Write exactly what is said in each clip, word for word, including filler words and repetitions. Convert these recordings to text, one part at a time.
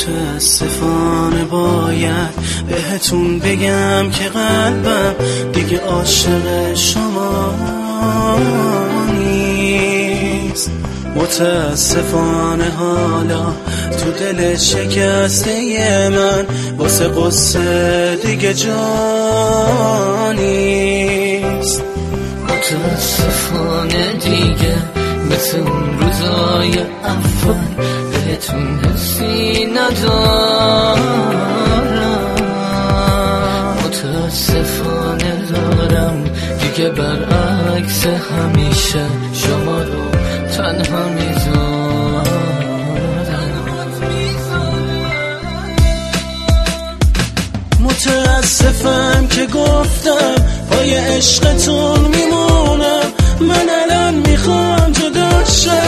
متاسفانه باید بهتون بگم که قلبم دیگه عاشق شما نیست. متاسفانه حالا تو دل شکسته من واسه قصه دیگه جا نیست. متاسفانه دیگه مثل اون روزای اول بهتون حسی ندارم. متاسفانه دارم دیگه برعکس همیشه شما رو تنها میذارم. متاسفم که گفتم پای عشقتون میمونم. من الان میخوام جدا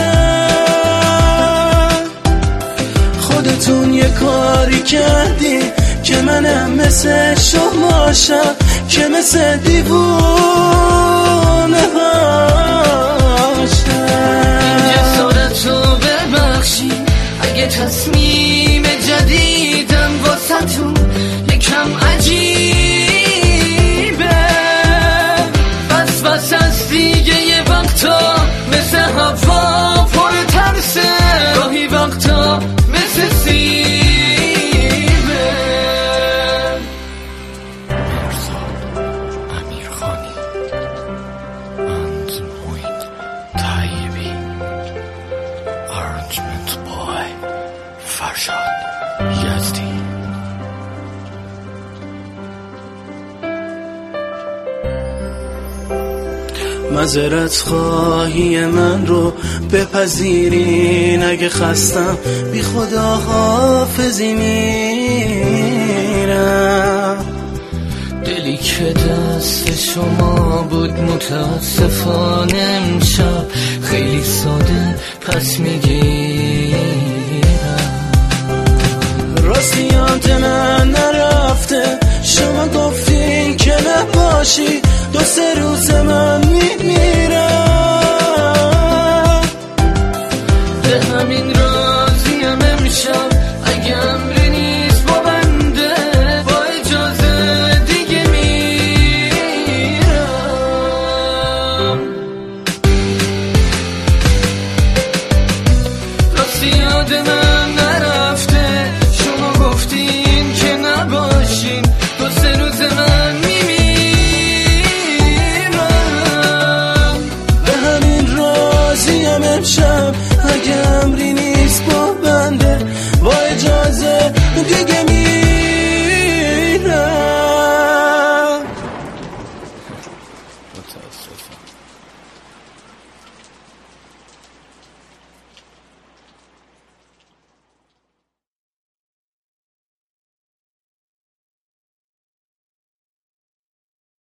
شم. خودتون یه کاری کردی که منم مثل شما شم، که مثل دیوونه هاشم. این جسارتو ببخشی اگه تصمیم جدیدم واسه تو یکم عجیبه. بس بس از دیگه یه وقتا مثل هوا پر ترسه، گاهی وقتا مثل سیبه. مرزاد امیرخانی and Moin طیبی arrangement by فرشاد یزدی. معذرت خواهی من رو بپذیرین، اگه خستم بی خدا حافظی میرم. دلی که دست شما بود متاسفانه امشب خیلی ساده پس میگیرم. راستی یاد من نرفته شما گفتین که نباشی، دو سه روز من میمیرم. به همین راضیم امشب اگه امری نیست با بنده، با اجازه دیگه میرم. راستی یاد من نرفته شما گفتین که نباشین، دو سه روز من میمیرم. به همین راضیم امشب اگه امری نیست با بنده، با اجازه دیگه میرم.